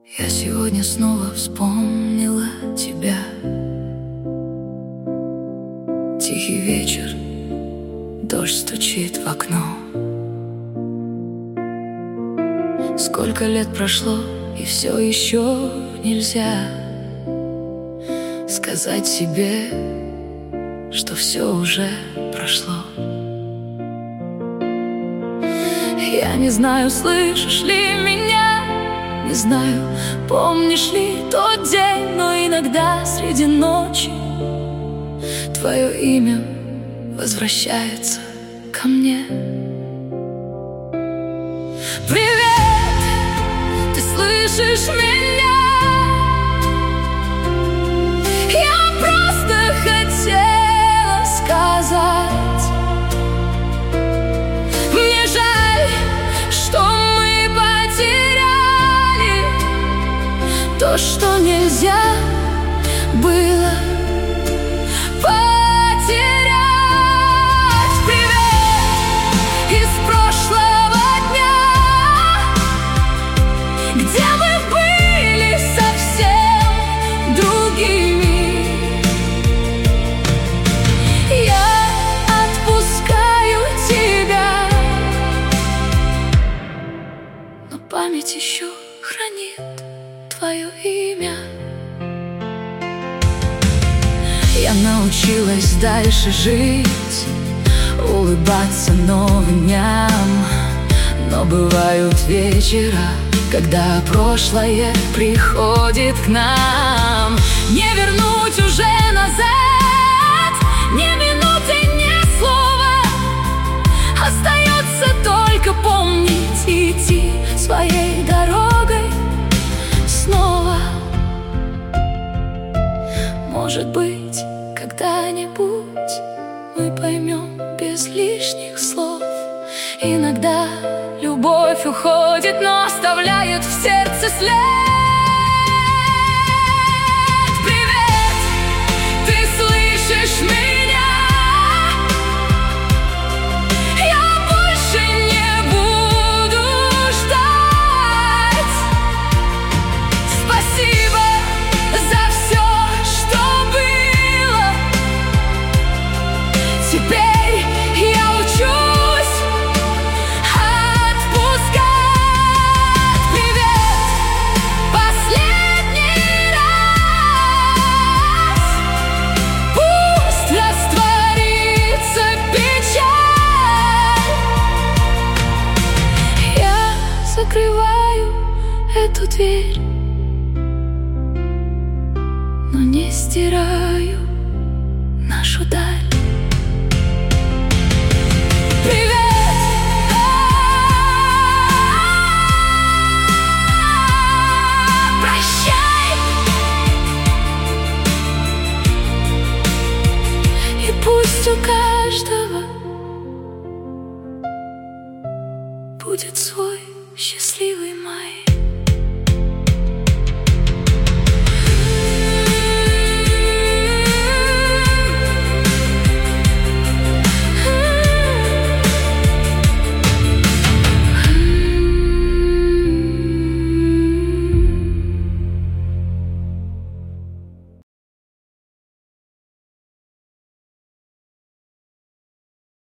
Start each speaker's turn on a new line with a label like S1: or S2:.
S1: Я сегодня снова вспомнила тебя. Тихий вечер, дождь стучит в окно. Сколько лет прошло, и все еще нельзя сказать себе, что все уже прошло. Я не знаю, слышишь ли меня, не знаю, помнишь ли тот день, но иногда среди ночи твое имя возвращается ко мне. Привет, ты слышишь меня? Я просто хотела сказать, мне жаль, что мы потеряли то, что нельзя было потерять. Привет из прошлого дня, где мы были совсем другими. Я отпускаю тебя, но память еще хранит твое имя. Я научилась дальше жить, улыбаться новым дням. Но бывают вечера, когда прошлое приходит к нам. Не вернуть уже назад ни минуты, ни слова. Остается только помнить и идти своей дорогой снова. Может быть, когда-нибудь мы поймем без лишних слов. Иногда любовь уходит, но оставляет в сердце след. Привет, ты слышишь меня? Я больше не буду ждать. Спасибо за все, что было. Теперь я учусь отпускать. Привет, последний раз. Пусть растворится печаль. Я закрываю эту дверь, но не стираю нашу даль. Привет, прощай. И пусть у каждого будет свой счастливый май.